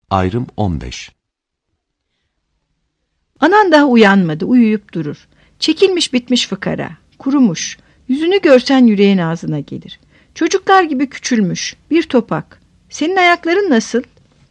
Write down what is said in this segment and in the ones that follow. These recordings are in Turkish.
Ayrım 15. Anan daha uyanmadı, uyuyup durur. Çekilmiş bitmiş fıkara, kurumuş. Yüzünü görsen yüreğin ağzına gelir. Çocuklar gibi küçülmüş, bir topak. Senin ayakların nasıl?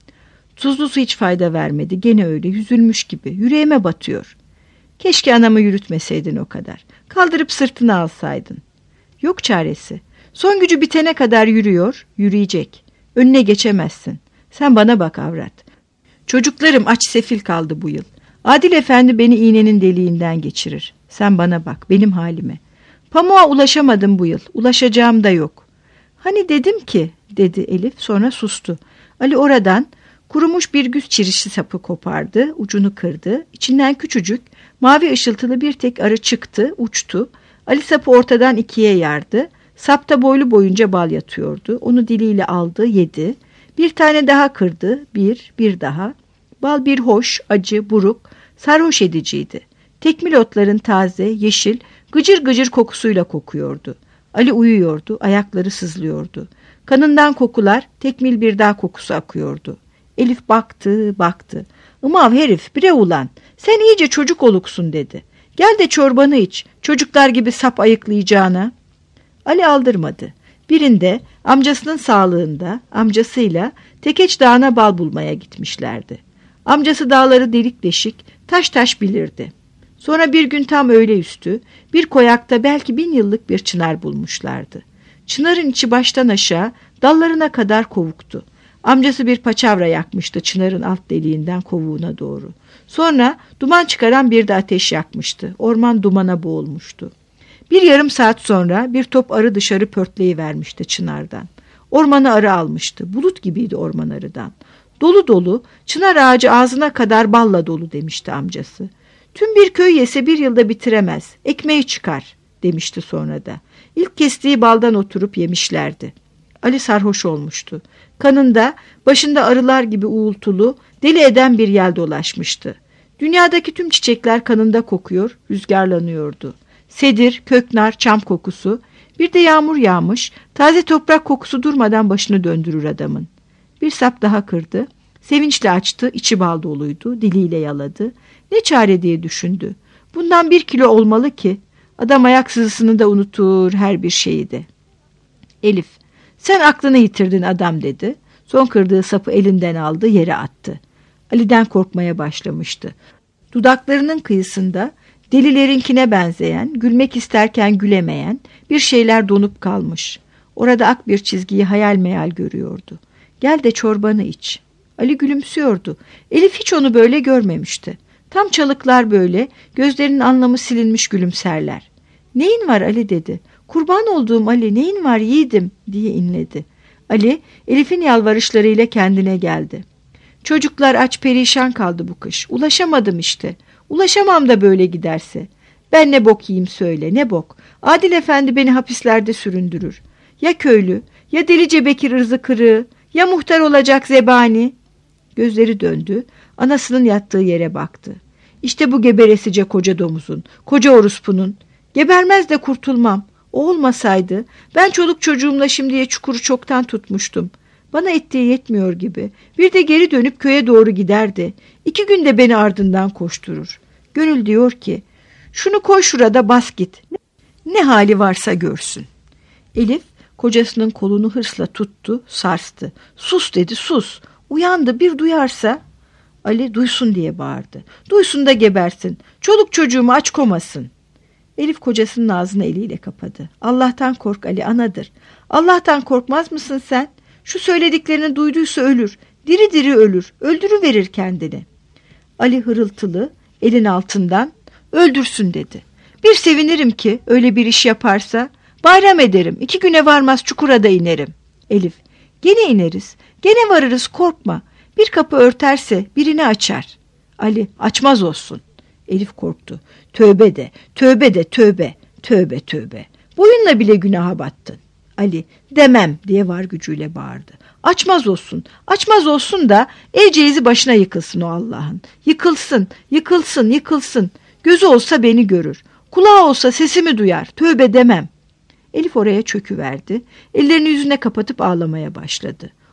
Tuzlu su hiç fayda vermedi, gene öyle yüzülmüş gibi. Yüreğime batıyor. Keşke anamı yürütmeseydin o kadar. Kaldırıp sırtına alsaydın. Yok çaresi. Son gücü bitene kadar yürüyor, yürüyecek. Önüne geçemezsin. Sen bana bak avrat. Çocuklarım aç sefil kaldı bu yıl. Adil Efendi beni iğnenin deliğinden geçirir. Sen bana bak, benim halime. Pamuğa ulaşamadım bu yıl. Ulaşacağım da yok. Hani dedim ki, dedi Elif, sonra sustu. Ali oradan kurumuş bir güz çirişi sapı kopardı, ucunu kırdı. İçinden küçücük, mavi ışıltılı bir tek arı çıktı, uçtu. Ali sapı ortadan ikiye yardı. Sapta boylu boyunca bal yatıyordu. Onu diliyle aldı, yedi. Bir tane daha kırdı, bir daha. Bal bir hoş, acı, buruk, sarhoş ediciydi. Tekmil otların taze, yeşil, gıcır gıcır kokusuyla kokuyordu. Ali uyuyordu, ayakları sızlıyordu. Kanından kokular, tekmil bir daha kokusu akıyordu. Elif baktı. Imav herif, bre ulan, sen iyice çocuk oluksun dedi. Gel de çorbanı iç, çocuklar gibi sap ayıklayacağına. Ali aldırmadı. Birinde amcasının sağlığında amcasıyla Tekeç Dağı'na bal bulmaya gitmişlerdi. Amcası dağları delik deşik, taş taş bilirdi. Sonra bir gün tam öğleüstü bir koyakta belki 1000 yıllık bir çınar bulmuşlardı. Çınarın içi baştan aşağı dallarına kadar kovuktu. Amcası bir paçavra yakmıştı çınarın alt deliğinden kovuğuna doğru. Sonra duman çıkaran bir de ateş yakmıştı. Orman dumana boğulmuştu. Bir yarım saat sonra bir top arı dışarı pörtleyivermişti çınardan. Ormanı arı almıştı. Bulut gibiydi orman arıdan. Dolu dolu, çınar ağacı ağzına kadar balla dolu demişti amcası. Tüm bir köy yese bir yılda bitiremez, ekmeği çıkar demişti sonra da. İlk kestiği baldan oturup yemişlerdi. Ali sarhoş olmuştu. Kanında, başında arılar gibi uğultulu, deli eden bir yel dolaşmıştı. Dünyadaki tüm çiçekler kanında kokuyor, rüzgarlanıyordu. Sedir, köknar, çam kokusu, bir de yağmur yağmış, taze toprak kokusu durmadan başını döndürür adamın. Bir sap daha kırdı, sevinçle açtı, içi bal doluydu, diliyle yaladı. Ne çare diye düşündü. Bundan 1 kilo olmalı ki, adam ayak sızısını da unutur, her bir şeyi de. Elif, sen aklını yitirdin adam dedi. Son kırdığı sapı elinden aldı, yere attı. Ali'den korkmaya başlamıştı. Dudaklarının kıyısında delilerinkine benzeyen, gülmek isterken gülemeyen bir şeyler donup kalmış. Orada ak bir çizgiyi hayal meyal görüyordu. Gel de çorbanı iç. Ali gülümsüyordu. Elif hiç onu böyle görmemişti. Tam çalıklar böyle, gözlerinin anlamı silinmiş gülümserler. Neyin var Ali dedi. Kurban olduğum Ali, neyin var yiğidim diye inledi. Ali, Elif'in yalvarışlarıyla kendine geldi. Çocuklar aç perişan kaldı bu kış. Ulaşamadım işte. Ulaşamam da böyle giderse. Ben ne bok yiyeyim söyle, ne bok. Adil Efendi beni hapislerde süründürür. Ya köylü, ya delice Bekir ırzı kırığı, ya muhtar olacak zebani. Gözleri döndü, anasının yattığı yere baktı. İşte bu geberesice koca domuzun, koca orospunun. Gebermez de kurtulmam. O olmasaydı ben çoluk çocuğumla şimdiye çukuru çoktan tutmuştum. Bana ettiği yetmiyor gibi. Bir de geri dönüp köye doğru giderdi. 2 günde beni ardından koşturur. Gönül diyor ki, şunu koy şurada bas git. Ne hali varsa görsün. Elif kocasının kolunu hırsla tuttu, sarstı. Sus dedi, sus. Uyandı, bir duyarsa. Ali duysun diye bağırdı. Duysun da gebersin. Çoluk çocuğumu aç komasın. Elif kocasının ağzını eliyle kapadı. Allah'tan kork Ali, anadır. Allah'tan korkmaz mısın sen? Şu söylediklerini duyduysa ölür. Diri diri ölür. Öldürüverir kendini. Ali hırıltılı, elin altından öldürsün dedi. Bir sevinirim ki öyle bir iş yaparsa. Bayram ederim. 2 güne varmaz çukura da inerim. Elif, gene ineriz. Gene varırız, korkma. Bir kapı örterse birini açar. Ali, açmaz olsun. Elif korktu. Tövbe de, tövbe de, tövbe. Tövbe, tövbe. Boyunla bile günaha battın. Ali, demem diye var gücüyle bağırdı. Açmaz olsun, açmaz olsun da el ceyizi başına yıkılsın o Allah'ın. Yıkılsın, yıkılsın, yıkılsın. Gözü olsa beni görür. Kulağı olsa sesimi duyar. Tövbe demem. Elif oraya çöküverdi. Ellerini yüzüne kapatıp ağlamaya başladı.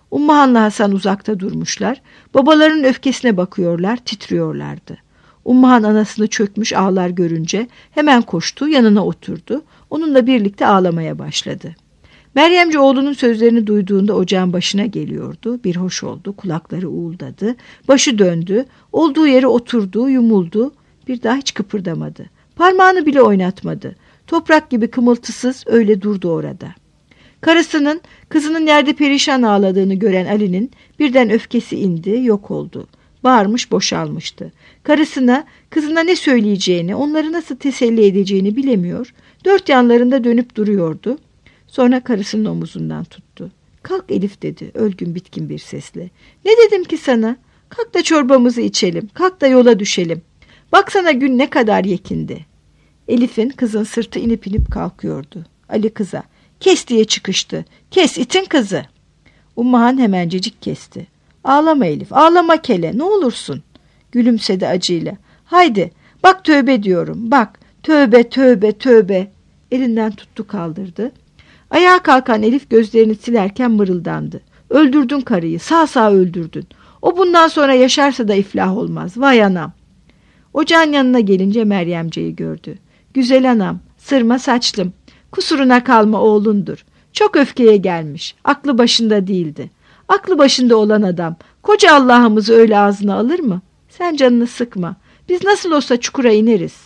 Ummahan'la Hasan uzakta durmuşlar. Babalarının öfkesine bakıyorlar, titriyorlardı. Ummahan anasını çökmüş ağlar görünce hemen koştu, yanına oturdu. Onunla birlikte ağlamaya başladı. Meryemci oğlunun sözlerini duyduğunda ocağın başına geliyordu. Bir hoş oldu, kulakları uğuldadı, başı döndü, olduğu yere oturdu, yumuldu. Bir daha hiç kıpırdamadı. Parmağını bile oynatmadı. Toprak gibi kımıltısız öyle durdu orada. Karısının, kızının yerde perişan ağladığını gören Ali'nin birden öfkesi indi, yok oldu. Bağırmış, boşalmıştı. Karısına, kızına ne söyleyeceğini, onları nasıl teselli edeceğini bilemiyor. Dört yanlarında dönüp duruyordu. Sonra karısının omuzundan tuttu. "Kalk Elif," dedi ölgün bitkin bir sesle. "Ne dedim ki sana? Kalk da çorbamızı içelim. Kalk da yola düşelim. Baksana gün ne kadar yekindi." Elif'in, kızın sırtı inip inip kalkıyordu. Ali kıza, "Kes," diye çıkıştı. "Kes itin kızı." Ummahan hemencecik kesti. "Ağlama Elif, ağlama kele, ne olursun." Gülümsedi acıyla. "Haydi, bak tövbe diyorum, bak. Tövbe, tövbe, tövbe." Elinden tuttu, kaldırdı. Ayağa kalkan Elif gözlerini silerken mırıldandı. "Öldürdün karıyı, sağ öldürdün. O bundan sonra yaşarsa da iflah olmaz. Vay anam." Ocağın yanına gelince Meryemce'yi gördü. "Güzel anam, sırma saçlım. Kusuruna kalma, oğlundur. Çok öfkeye gelmiş. Aklı başında değildi. Aklı başında olan adam koca Allah'ımızı öyle ağzına alır mı? Sen canını sıkma. Biz nasıl olsa çukura ineriz."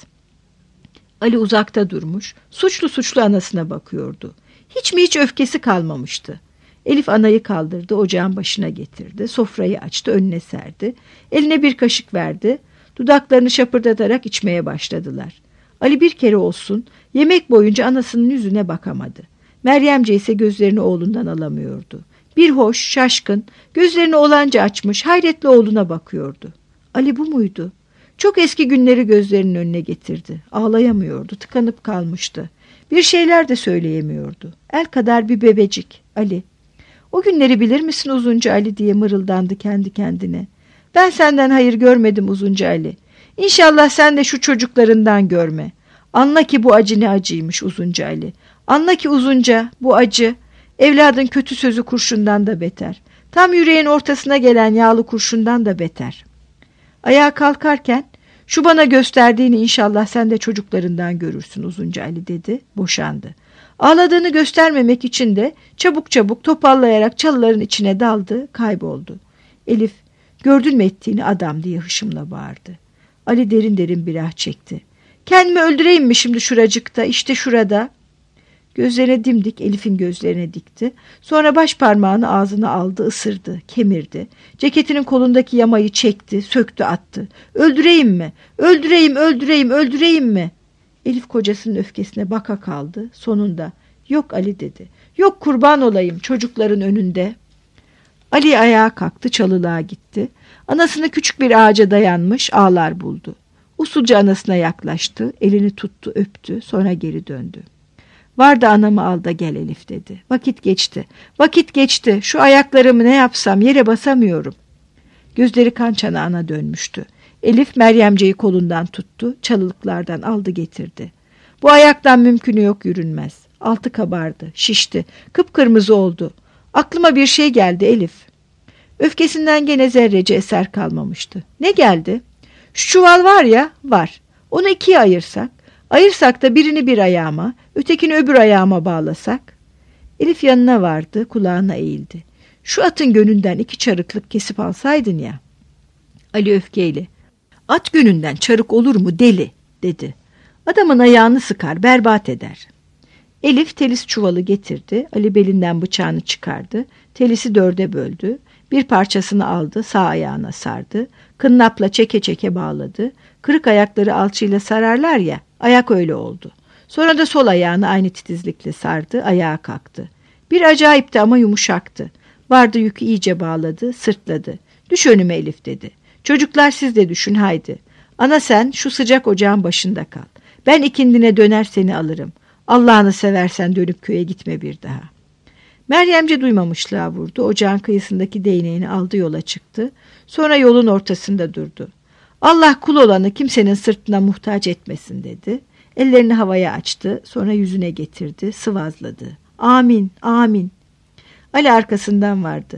Ali uzakta durmuş, suçlu anasına bakıyordu. Hiç mi hiç öfkesi kalmamıştı. Elif anayı kaldırdı, ocağın başına getirdi. Sofrayı açtı, önüne serdi. Eline bir kaşık verdi. Dudaklarını şapırdatarak içmeye başladılar. Ali bir kere olsun yemek boyunca anasının yüzüne bakamadı. Meryemce ise gözlerini oğlundan alamıyordu. Bir hoş, şaşkın, gözlerini olanca açmış, hayretle oğluna bakıyordu. Ali bu muydu? Çok eski günleri gözlerinin önüne getirdi. Ağlayamıyordu, tıkanıp kalmıştı. Bir şeyler de söyleyemiyordu. El kadar bir bebecik, Ali. "O günleri bilir misin Uzuncu Ali?" diye mırıldandı kendi kendine. "Ben senden hayır görmedim Uzuncu Ali. İnşallah sen de şu çocuklarından görme. Anla ki bu acı ne acıymış Uzuncu Ali. Anla ki Uzunca bu acı. Evladın kötü sözü kurşundan da beter. Tam yüreğin ortasına gelen yağlı kurşundan da beter." Ayağa kalkarken, "Şu bana gösterdiğini inşallah sen de çocuklarından görürsün Uzuncu Ali," dedi, boşandı. Ağladığını göstermemek için de çabuk çabuk topallayarak çalıların içine daldı, kayboldu. Elif, "Gördün mü ettiğini adam?" diye hışımla bağırdı. Ali derin derin bir ah çekti. "Kendimi öldüreyim mi şimdi şuracıkta, işte şurada?" Gözlerine dimdik Elif'in gözlerine dikti. Sonra baş parmağını ağzına aldı, ısırdı, kemirdi. Ceketinin kolundaki yamayı çekti, söktü, attı. "Öldüreyim mi? Öldüreyim mi?" Elif kocasının öfkesine baka kaldı. Sonunda, "Yok Ali," dedi. "Yok, kurban olayım çocukların önünde." Ali ayağa kalktı, çalılığa gitti. Anasını küçük bir ağaca dayanmış ağlar buldu. Usulca anasına yaklaştı, elini tuttu, öptü, sonra geri döndü. "Var da anamı al da gel Elif," dedi. Vakit geçti. Şu ayaklarımı ne yapsam yere basamıyorum." Gözleri kan çanağına dönmüştü. Elif Meryemce'yi kolundan tuttu, çalılıklardan aldı getirdi. "Bu ayaktan mümkünü yok, yürünmez." Altı kabardı, şişti, kıpkırmızı oldu. "Aklıma bir şey geldi Elif." Öfkesinden gene zerrece eser kalmamıştı. "Ne geldi?" "Şu çuval var ya, var. Onu ikiye ayırsak. Ayırsak da birini bir ayağıma, ötekini öbür ayağıma bağlasak." Elif yanına vardı, kulağına eğildi. "Şu atın gönünden 2 çarıklık kesip alsaydın ya." Ali öfkeyle, "At gönünden çarık olur mu deli?" dedi. "Adamın ayağını sıkar, berbat eder." Elif telis çuvalı getirdi. Ali belinden bıçağını çıkardı. Telisi 4'e böldü. Bir parçasını aldı, sağ ayağına sardı. Kınnapla çeke çeke bağladı. Kırık ayakları alçıyla sararlar ya, ayak öyle oldu. Sonra da sol ayağını aynı titizlikle sardı, ayağa kalktı. Bir acayipti ama yumuşaktı. Vardı yükü iyice bağladı, sırtladı. "Düş önüme Elif," dedi. "Çocuklar siz de düşün haydi. Ana sen şu sıcak ocağın başında kal. Ben ikindine döner seni alırım. Allah'ını seversen dönüp köye gitme bir daha." Meryemce duymamışlığa vurdu. Ocağın kıyısındaki değneğini aldı, yola çıktı. Sonra yolun ortasında durdu. "Allah kul olanı kimsenin sırtına muhtaç etmesin," dedi. Ellerini havaya açtı. Sonra yüzüne getirdi, sıvazladı. "Amin, amin." Ali arkasından vardı.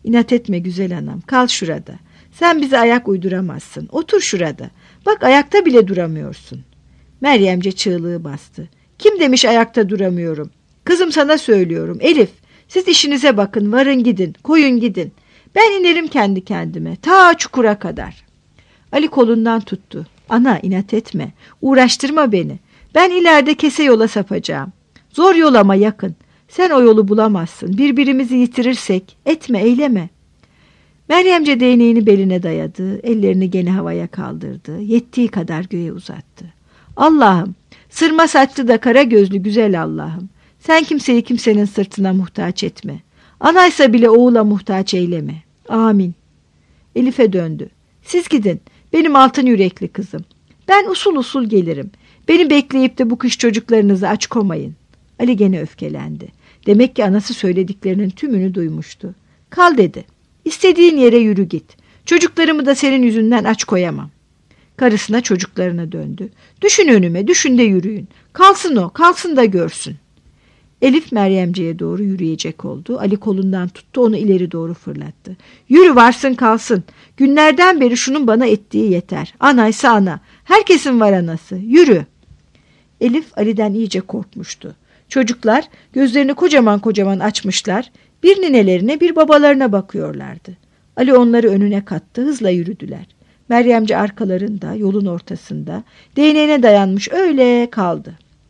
İnat etme güzel anam, kal şurada. Sen bize ayak uyduramazsın. Otur şurada. Bak ayakta bile duramıyorsun. Meryemce çığlığı bastı. Kim demiş ayakta duramıyorum? Kızım sana söylüyorum. Elif, siz işinize bakın, varın gidin, koyun gidin. Ben inerim kendi kendime, ta çukura kadar. Ali kolundan tuttu. Ana inat etme, uğraştırma beni. Ben ileride kese yola sapacağım. Zor yol ama yakın. Sen o yolu bulamazsın. Birbirimizi yitirirsek etme, eyleme. Meryemce değneğini beline dayadı, ellerini gene havaya kaldırdı, yettiği kadar göğe uzattı. Allah'ım, sırma saçlı da kara gözlü güzel Allah'ım, sen kimseyi kimsenin sırtına muhtaç etme. Anaysa bile oğula muhtaç eyleme. Amin. Elif'e döndü. Siz gidin, benim altın yürekli kızım. Ben usul usul gelirim. Beni bekleyip de bu kış çocuklarınızı aç komayın. Ali gene öfkelendi. Demek ki anası söylediklerinin tümünü duymuştu. Kal dedi. İstediğin yere yürü git. Çocuklarımı da senin yüzünden aç koyamam. Karısına çocuklarına döndü. Düşün önüme, düşün de yürüyün. Kalsın o, kalsın da görsün. Elif Meryemciğe doğru yürüyecek oldu. Ali kolundan tuttu, onu ileri doğru fırlattı. Yürü varsın kalsın. Günlerden beri şunun bana ettiği yeter. Anaysa ana. Herkesin var anası. Yürü. Elif Ali'den iyice korkmuştu. Çocuklar gözlerini kocaman kocaman açmışlar. Bir ninelerine bir babalarına bakıyorlardı. Ali onları önüne kattı, hızla yürüdüler. Meryemci arkalarında, yolun ortasında, değneğine dayanmış öyle kaldı.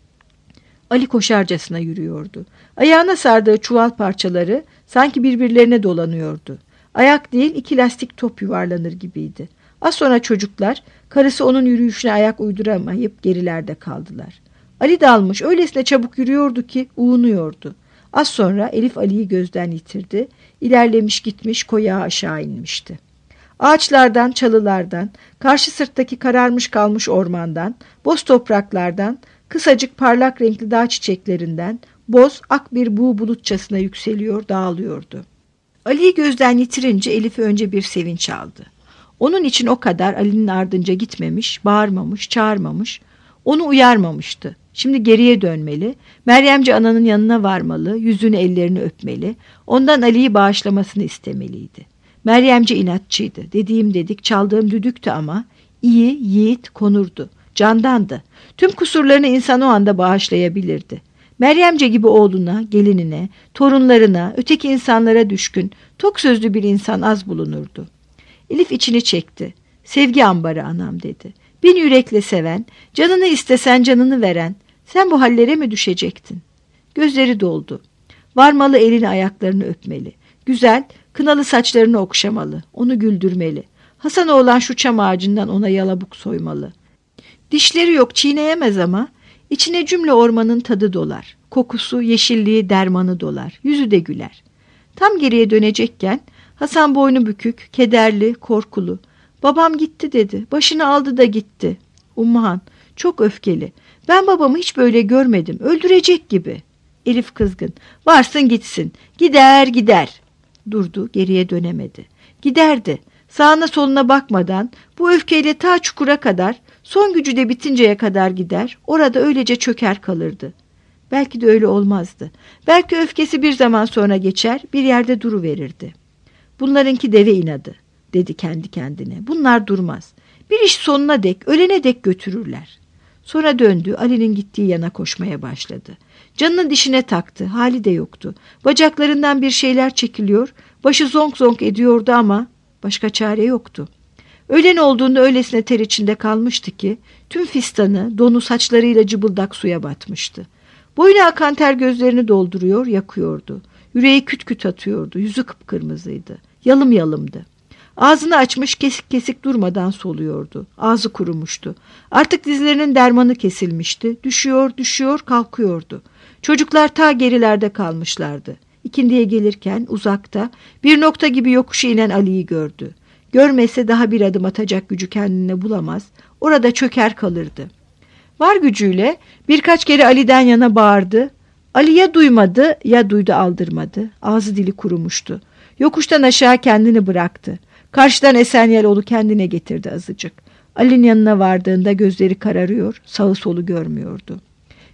Ali koşarcasına yürüyordu. Ayağına sardığı çuval parçaları sanki birbirlerine dolanıyordu. Ayak değil, iki lastik top yuvarlanır gibiydi. Az sonra çocuklar, karısı onun yürüyüşüne ayak uyduramayıp gerilerde kaldılar. Ali dalmış, öylesine çabuk yürüyordu ki uğunuyordu. Az sonra Elif Ali'yi gözden yitirdi. İlerlemiş gitmiş, koyağa aşağı inmişti. Ağaçlardan, çalılardan, karşı sırttaki kararmış kalmış ormandan, boz topraklardan, kısacık parlak renkli dağ çiçeklerinden, boz ak bir buğu bulutçasına yükseliyor, dağılıyordu. Ali'yi gözden yitirince Elif'i önce bir sevinç aldı. Onun için o kadar Ali'nin ardınca gitmemiş, bağırmamış, çağırmamış, onu uyarmamıştı. Şimdi geriye dönmeli, Meryemci ananın yanına varmalı, yüzünü ellerini öpmeli, ondan Ali'yi bağışlamasını istemeliydi. Meryemci inatçıydı, dediğim dedik, çaldığım düdüktü ama iyi, yiğit, konurdu, candandı. Tüm kusurlarını insan o anda bağışlayabilirdi. Meryemce gibi oğluna, gelinine, torunlarına, öteki insanlara düşkün, tok sözlü bir insan az bulunurdu. Elif içini çekti. Sevgi ambarı anam dedi. Bin yürekle seven, canını istesen canını veren, sen bu hallere mi düşecektin? Gözleri doldu. Varmalı elini ayaklarını öpmeli. Güzel, kınalı saçlarını okşamalı, onu güldürmeli. Hasan oğlan şu çam ağacından ona yalabuk soymalı. Dişleri yok, çiğneyemez ama içine cümle ormanın tadı dolar. Kokusu, yeşilliği, dermanı dolar. Yüzü de güler. Tam geriye dönecekken Hasan boynu bükük, kederli, korkulu. Babam gitti dedi. Başını aldı da gitti. Ummuhan çok öfkeli. Ben babamı hiç böyle görmedim. Öldürecek gibi. Elif kızgın. Varsın gitsin. Gider gider. Durdu, geriye dönemedi. Giderdi. Sağına soluna bakmadan bu öfkeyle ta çukura kadar, son gücü de bitinceye kadar gider. Orada öylece çöker kalırdı. Belki de öyle olmazdı. Belki öfkesi bir zaman sonra geçer, bir yerde duruverirdi. Bunlarınki deve inadı, dedi kendi kendine. Bunlar durmaz. Bir iş sonuna dek, ölene dek götürürler. Sonra döndü, Ali'nin gittiği yana koşmaya başladı. Canını dişine taktı, hali de yoktu. Bacaklarından bir şeyler çekiliyor, başı zonk zonk ediyordu ama başka çare yoktu. Öğlen olduğunda öylesine ter içinde kalmıştı ki, tüm fistanı, donu saçlarıyla cıbıldak suya batmıştı. Boyuna akan ter gözlerini dolduruyor, yakıyordu. Yüreği küt küt atıyordu, yüzü kıpkırmızıydı. Yalım yalımdı. Ağzını açmış kesik kesik durmadan soluyordu. Ağzı kurumuştu. Artık dizlerinin dermanı kesilmişti. Düşüyor, düşüyor, kalkıyordu. Çocuklar ta gerilerde kalmışlardı. İkindiye gelirken uzakta bir nokta gibi yokuşu inen Ali'yi gördü. Görmese daha bir adım atacak gücü kendine bulamaz. Orada çöker kalırdı. Var gücüyle birkaç kere Ali'den yana bağırdı. Ali ya duymadı ya duydu aldırmadı. Ağzı dili kurumuştu. Yokuştan aşağı kendini bıraktı. Karşıdan esen yel onu kendine getirdi azıcık. Ali'nin yanına vardığında gözleri kararıyor, sağı solu görmüyordu.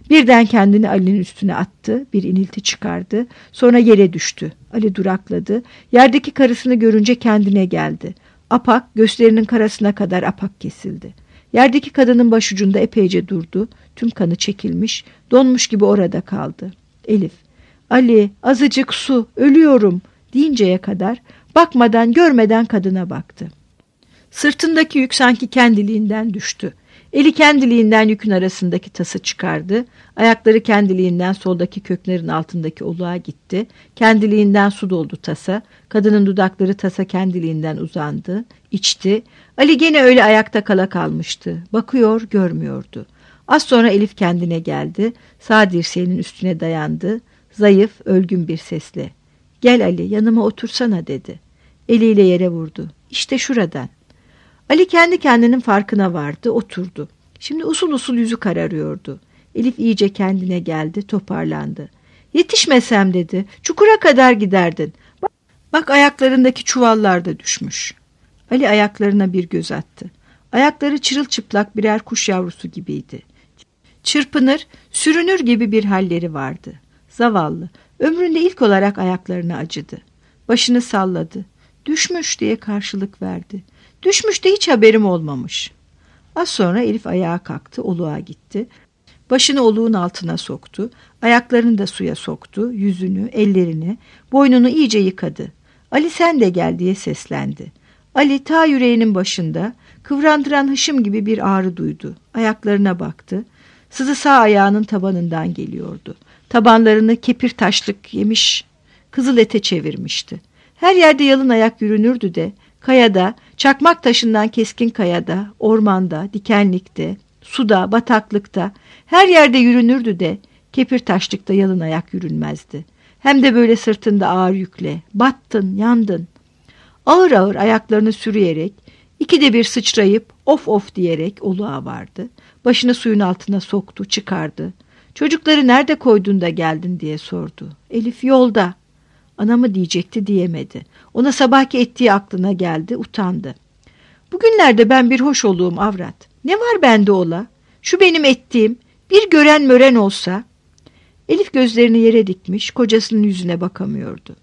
Birden kendini Ali'nin üstüne attı, bir inilti çıkardı, sonra yere düştü. Ali durakladı, yerdeki karısını görünce kendine geldi. Apak, göğüslerinin karasına kadar apak kesildi. Yerdeki kadının başucunda epeyce durdu, tüm kanı çekilmiş, donmuş gibi orada kaldı. Elif, Ali, azıcık su, ölüyorum deyinceye kadar bakmadan görmeden kadına baktı. Sırtındaki yük sanki kendiliğinden düştü. Eli kendiliğinden yükün arasındaki tası çıkardı. Ayakları kendiliğinden soldaki köklerin altındaki oluğa gitti. Kendiliğinden su doldu tasa. Kadının dudakları tasa kendiliğinden uzandı. İçti. Ali gene öyle ayakta kala kalmıştı. Bakıyor, görmüyordu. Az sonra Elif kendine geldi. Sağ dirseğinin üstüne dayandı. Zayıf, ölgün bir sesle. "Gel Ali, yanıma otursana," dedi. Eliyle yere vurdu. "İşte şuradan." Ali kendi kendinin farkına vardı, oturdu. Şimdi usul usul yüzü kararıyordu. Elif iyice kendine geldi, toparlandı. "Yetişmesem," dedi, "çukura kadar giderdin. Bak ayaklarındaki çuvallar da düşmüş." Ali ayaklarına bir göz attı. Ayakları çırılçıplak birer kuş yavrusu gibiydi. Çırpınır, sürünür gibi bir halleri vardı. Zavallı, ömründe ilk olarak ayaklarına acıdı. Başını salladı. "Düşmüş," diye karşılık verdi. "Düşmüş de hiç haberim olmamış." Az sonra Elif ayağa kalktı, oluğa gitti. Başını oluğun altına soktu. Ayaklarını da suya soktu. Yüzünü, ellerini, boynunu iyice yıkadı. "Ali sen de gel," diye seslendi. Ali ta yüreğinin başında kıvrandıran hışım gibi bir ağrı duydu. Ayaklarına baktı. Sızı sağ ayağının tabanından geliyordu. Tabanlarını kepir taşlık yemiş, kızıl ete çevirmişti. Her yerde yalın ayak yürünürdü de, kayada, çakmak taşından keskin kayada, ormanda, dikenlikte, suda, bataklıkta, her yerde yürünürdü de, kepir taşlıkta yalın ayak yürünmezdi. Hem de böyle sırtında ağır yükle, battın, yandın. Ağır ağır ayaklarını sürüyerek, ikide bir sıçrayıp, of of diyerek oluğa vardı. Başını suyun altına soktu, çıkardı. "Çocukları nerede koydun da geldin?" diye sordu. Elif, "Yolda." Ana mı diyecekti, diyemedi. Ona sabahki ettiği aklına geldi, utandı. "Bugünlerde ben bir hoş olduğum avrat. Ne var bende ola? Şu benim ettiğim, bir gören mören olsa." Elif gözlerini yere dikmiş, kocasının yüzüne bakamıyordu.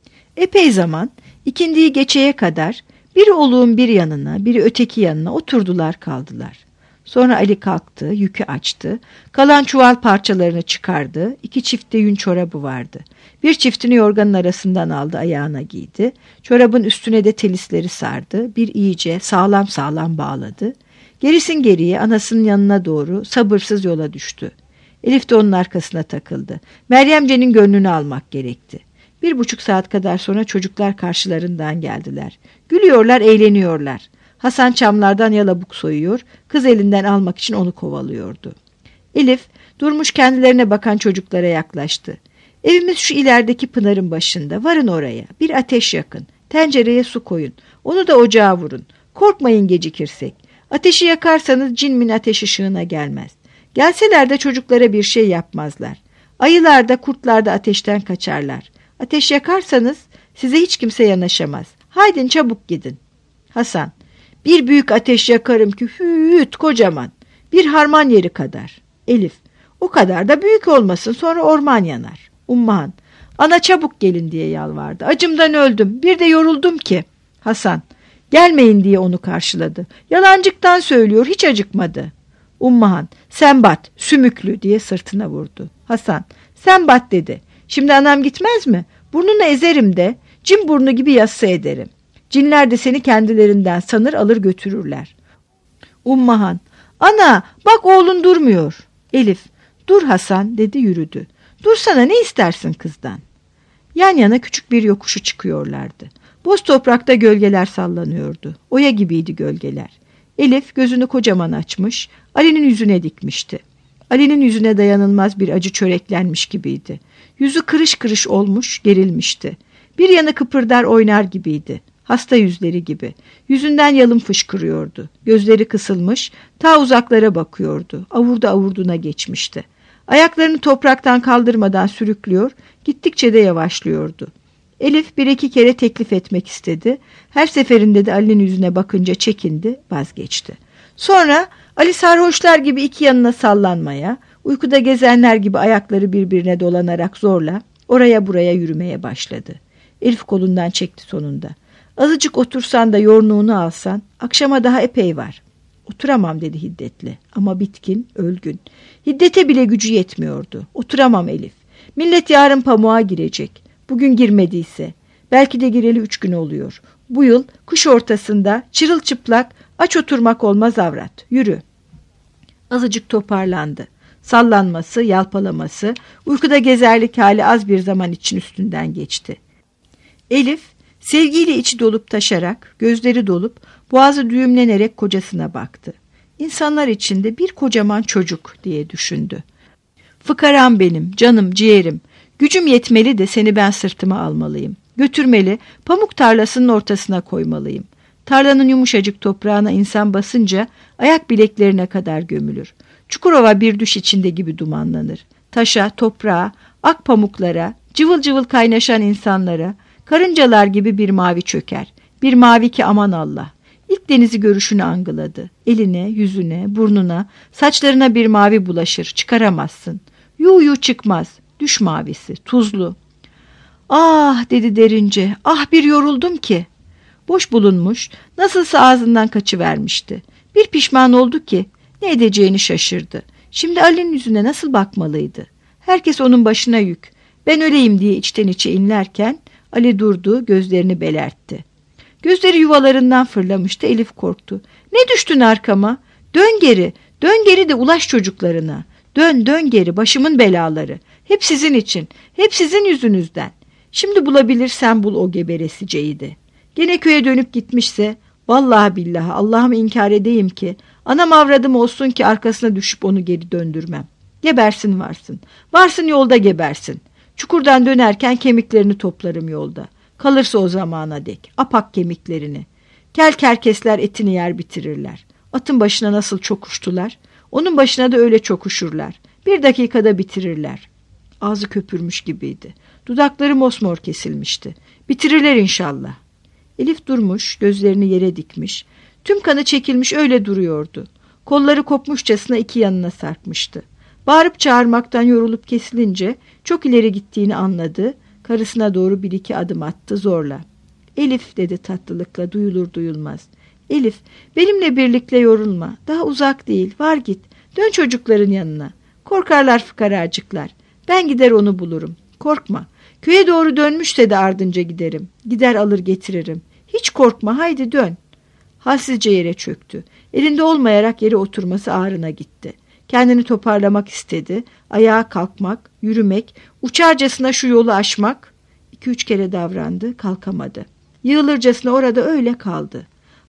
Epey zaman, ikindiyi geçeye kadar biri oluğun bir yanına, biri öteki yanına oturdular kaldılar. Sonra Ali kalktı, yükü açtı, kalan çuval parçalarını çıkardı, 2 çift de yün çorabı vardı. Bir çiftini yorganın arasından aldı, ayağına giydi, çorabın üstüne de telisleri sardı, bir iyice sağlam sağlam bağladı. Gerisin geriye anasının yanına doğru sabırsız yola düştü. Elif de onun arkasına takıldı. Meryemce'nin gönlünü almak gerekti. 1,5 saat kadar sonra çocuklar karşılarından geldiler. Gülüyorlar, eğleniyorlar. Hasan çamlardan yalabuk soyuyor, kız elinden almak için onu kovalıyordu. Elif, durmuş kendilerine bakan çocuklara yaklaştı. "Evimiz şu ilerideki pınarın başında, varın oraya, bir ateş yakın, tencereye su koyun, onu da ocağa vurun. Korkmayın gecikirsek. Ateşi yakarsanız cinmin ateş ışığına gelmez. Gelseler de çocuklara bir şey yapmazlar. Ayılar da kurtlar da ateşten kaçarlar. Ateş yakarsanız size hiç kimse yanaşamaz. Haydin çabuk gidin." Hasan, "Bir büyük ateş yakarım ki hüt kocaman, bir harman yeri kadar." Elif, "O kadar da büyük olmasın, sonra orman yanar." Umman, "Ana çabuk gelin," diye yalvardı. "Acımdan öldüm, bir de yoruldum ki." Hasan, "Gelmeyin," diye onu karşıladı. "Yalancıktan söylüyor, hiç acıkmadı." Umman, "Sen bat, sümüklü," diye sırtına vurdu. Hasan, "Sen bat," dedi. "Şimdi anam gitmez mi? Burnunu ezerim de, cin burnu gibi yassı ederim. Cinler de seni kendilerinden sanır, alır götürürler." Ummahan, "Ana, bak oğlun durmuyor." Elif, "Dur Hasan," dedi, yürüdü. "Dursana, ne istersin kızdan?" Yan yana küçük bir yokuşu çıkıyorlardı. Boz toprakta gölgeler sallanıyordu. Oya gibiydi gölgeler. Elif gözünü kocaman açmış, Ali'nin yüzüne dikmişti. Ali'nin yüzüne dayanılmaz bir acı çöreklenmiş gibiydi. Yüzü kırış kırış olmuş, gerilmişti. Bir yanı kıpırdar oynar gibiydi. Hasta yüzleri gibi. Yüzünden yalın fışkırıyordu. Gözleri kısılmış, ta uzaklara bakıyordu. Avurdu avurduna geçmişti. Ayaklarını topraktan kaldırmadan sürüklüyor, gittikçe de yavaşlıyordu. Elif 1-2 kere teklif etmek istedi. Her seferinde de Ali'nin yüzüne bakınca çekindi, vazgeçti. Sonra Ali sarhoşlar gibi iki yanına sallanmaya, Uykuda gezenler gibi ayakları birbirine dolanarak zorla oraya buraya yürümeye başladı. Elif kolundan çekti sonunda. Azıcık otursan da yorluğunu alsan, akşama daha epey var. Oturamam dedi hiddetle ama bitkin, ölgün. Hiddete bile gücü yetmiyordu. Oturamam Elif. Millet yarın pamuğa girecek. Bugün girmediyse. Belki de gireli 3 gün oluyor. Bu yıl kış ortasında çırılçıplak aç oturmak olmaz avrat. Yürü. Azıcık toparlandı. Sallanması, yalpalaması, uykuda gezerlik hali az bir zaman için üstünden geçti. Elif sevgiyle içi dolup taşarak, gözleri dolup, boğazı düğümlenerek kocasına baktı. İnsanlar içinde bir kocaman çocuk diye düşündü. Fıkaram benim, canım, ciğerim. Gücüm yetmeli de seni ben sırtıma almalıyım. Götürmeli, pamuk tarlasının ortasına koymalıyım. Tarlanın yumuşacık toprağına insan basınca ayak bileklerine kadar gömülür. Çukurova bir düş içinde gibi dumanlanır. Taşa, toprağa, ak pamuklara, cıvıl cıvıl kaynaşan insanlara, karıncalar gibi bir mavi çöker. Bir mavi ki aman Allah. İlk denizi görüşünü angıladı. Eline, yüzüne, burnuna, saçlarına bir mavi bulaşır. Çıkaramazsın. Yu çıkmaz. Düş mavisi, tuzlu. Ah dedi derince. Ah bir yoruldum ki. Boş bulunmuş, nasılsa ağzından kaçıvermişti. Bir pişman oldu ki ne edeceğini şaşırdı. Şimdi Ali'nin yüzüne nasıl bakmalıydı? Herkes onun başına yük. Ben öleyim diye içten içe inlerken Ali durdu, gözlerini belertti. Gözleri yuvalarından fırlamıştı. Elif korktu. Ne düştün arkama? Dön geri, dön geri de ulaş çocuklarına. Dön geri, başımın belaları. Hep sizin için, hep sizin yüzünüzden. Şimdi bulabilirsen bul o geberesiceyi de. Gene köye dönüp gitmişse, vallahi billahi Allah'ımı inkar edeyim ki, anam avradım olsun ki arkasına düşüp onu geri döndürmem. Gebersin varsın, varsın yolda gebersin. Çukurdan dönerken kemiklerini toplarım yolda. Kalırsa o zamana dek, apak kemiklerini. Kel kerkesler etini yer bitirirler. Atın başına nasıl çokuştular, onun başına da öyle çokuşurlar. Bir dakikada bitirirler. Ağzı köpürmüş gibiydi. Dudakları mosmor kesilmişti. Bitirirler inşallah. Elif durmuş, gözlerini yere dikmiş. Tüm kanı çekilmiş öyle duruyordu. Kolları kopmuşçasına iki yanına sarkmıştı. Bağırıp çağırmaktan yorulup kesilince çok ileri gittiğini anladı. Karısına doğru bir iki adım attı zorla. Elif dedi tatlılıkla duyulur duyulmaz. Elif benimle birlikte yorulma. Daha uzak değil, var git. Dön çocukların yanına. Korkarlar fıkaracıklar. Ben gider onu bulurum. Korkma. Köye doğru dönmüşse de ardınca giderim. Gider alır getiririm. Hiç korkma, haydi dön. Halsizce yere çöktü. Elinde olmayarak yere oturması ağrına gitti. Kendini toparlamak istedi. Ayağa kalkmak, yürümek, uçarcasına şu yolu aşmak. 2-3 kere davrandı, kalkamadı. Yığılırcasına orada öyle kaldı.